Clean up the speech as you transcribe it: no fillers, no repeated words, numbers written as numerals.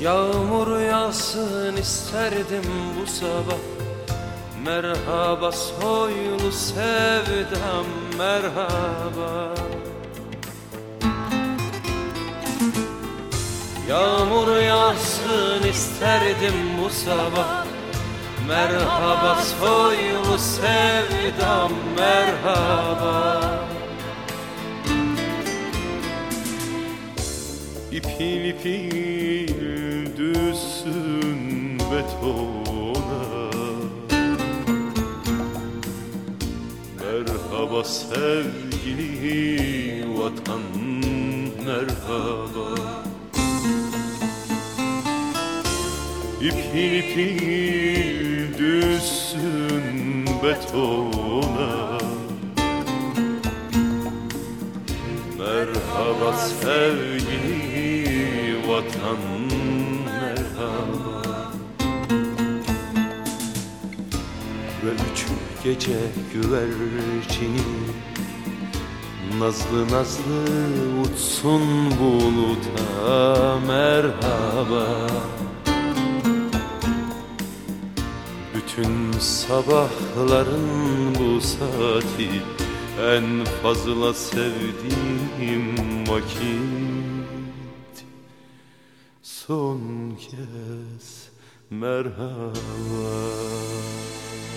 Yağmur yağsın isterdim bu sabah. Merhaba soylu sevdam, merhaba. Yağmur yağsın isterdim bu sabah. Merhaba soylu sevdam, merhaba. İpil ipil düşsün betona. Merhaba sevgili vatan, merhaba. İpil ipil düşsün betona. Merhaba sevgili vatan, merhaba. Ve üç gece güvercini nazlı nazlı uçsun buluta, merhaba. Bütün sabahların bu saati en fazla sevdiğim vakit. Son kez merhaba.